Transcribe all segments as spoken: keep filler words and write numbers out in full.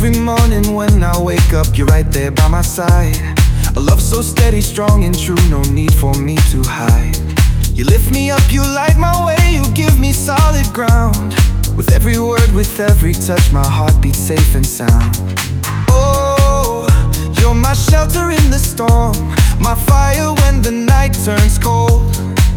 Every morning when I wake up, you're right there by my side. A love so steady, strong and true, no need for me to hide. You lift me up, you light my way, you give me solid ground. With every word, with every touch, my heart beats safe and sound. Oh, you're my shelter in the storm, my fire when the night turns cold.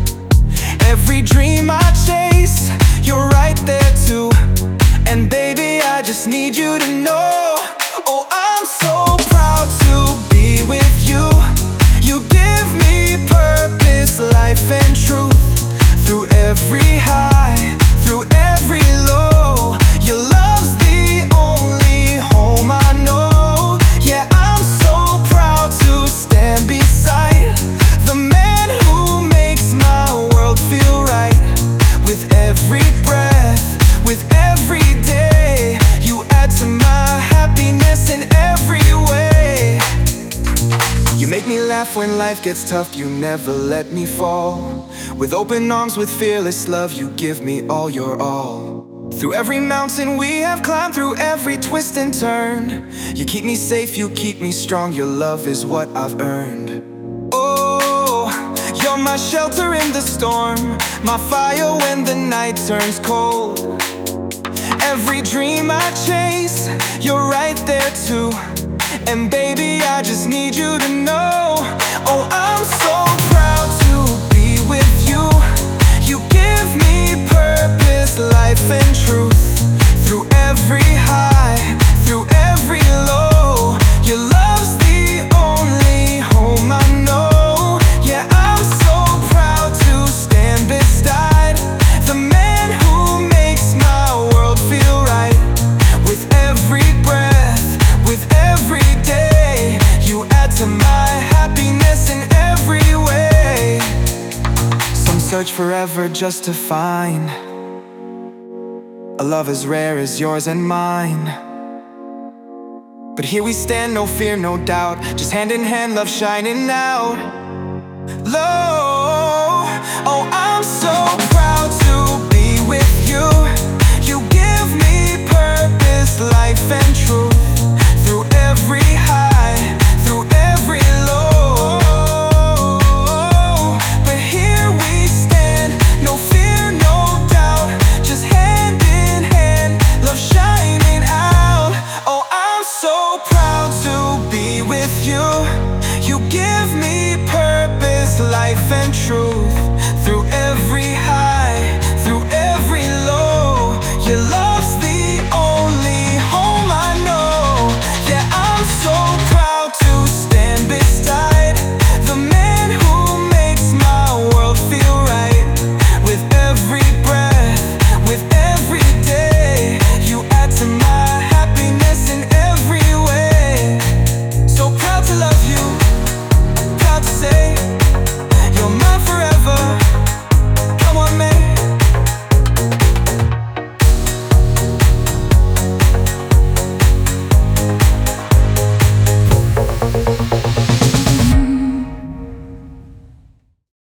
Every dream I chase, you're right there too. And baby, I just need you to know, oh, I'm so proud to be with you. You give me purpose, life and truth. Through every high, through every low, your love's the only home I know. Yeah, I'm so proud to stand beside the man who makes my world feel right. With every breath, with every day, you add to my happiness in every way. You make me laugh when life gets tough, you never let me fall. With open arms, with fearless love, you give me all your all. Through every mountain we have climbed, through every twist and turn, you keep me safe, you keep me strong, your love is what I've earned. Oh, you're my shelter in the storm, my fire when the night turns cold. Every dream I chase, you're right there too. And baby, I just need you to know, oh, I'm so proud to be with you. You give me purpose, life and truth. Through every high, through every low, your love's the only home I know. Yeah, I'm so proud to stand beside the man who makes my world feel right. With every breath, with every day, you add to my happiness in every way. Some search forever just to find a love as rare as yours and mine. But here we stand, no fear, no doubt, just hand in hand, love shining out. Love